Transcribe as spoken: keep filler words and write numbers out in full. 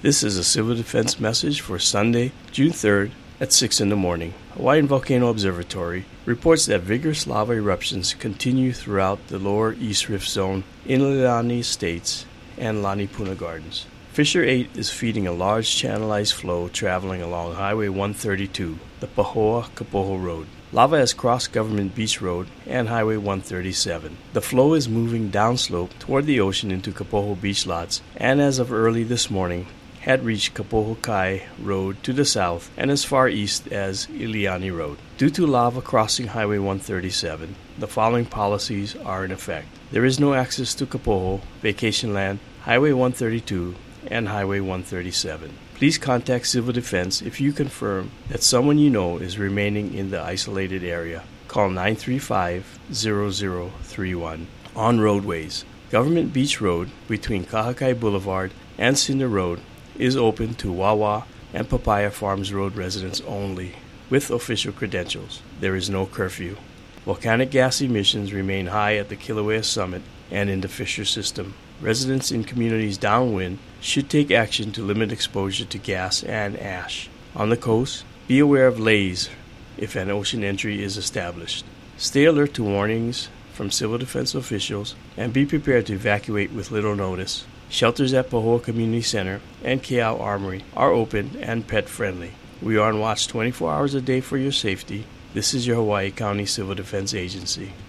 This is a Civil Defense message for Sunday, June third at six in the morning. Hawaiian Volcano Observatory reports that vigorous lava eruptions continue throughout the lower East Rift Zone in Leilani Estates and Lani Puna Gardens. Fissure eight is feeding a large channelized flow traveling along Highway one thirty-two, the Pahoa-Kapoho Road. Lava has crossed Government Beach Road and Highway one thirty-seven. The flow is moving downslope toward the ocean into Kapoho beach lots, and as of early this morning, had reached Kapoho Kai Road to the south and as far east as Iliani Road. Due to lava crossing Highway one thirty-seven, the following policies are in effect. There is no access to Kapoho, Vacation Land, Highway one thirty-two, and Highway one thirty-seven. Please contact Civil Defense if you confirm that someone you know is remaining in the isolated area. Call nine three five, zero zero three one. On roadways, Government Beach Road between Kahakai Boulevard and Cinder Road is open to Wawa and Papaya Farms Road residents only, with official credentials. There is no curfew. Volcanic gas emissions remain high at the Kilauea Summit and in the Fissure System. Residents in communities downwind should take action to limit exposure to gas and ash. On the coast, be aware of lays if an ocean entry is established. Stay alert to warnings from civil defense officials and be prepared to evacuate with little notice. Shelters at Pahoa Community Center and Keau Armory are open and pet-friendly. We are on watch twenty-four hours a day for your safety. This is your Hawaii County Civil Defense Agency.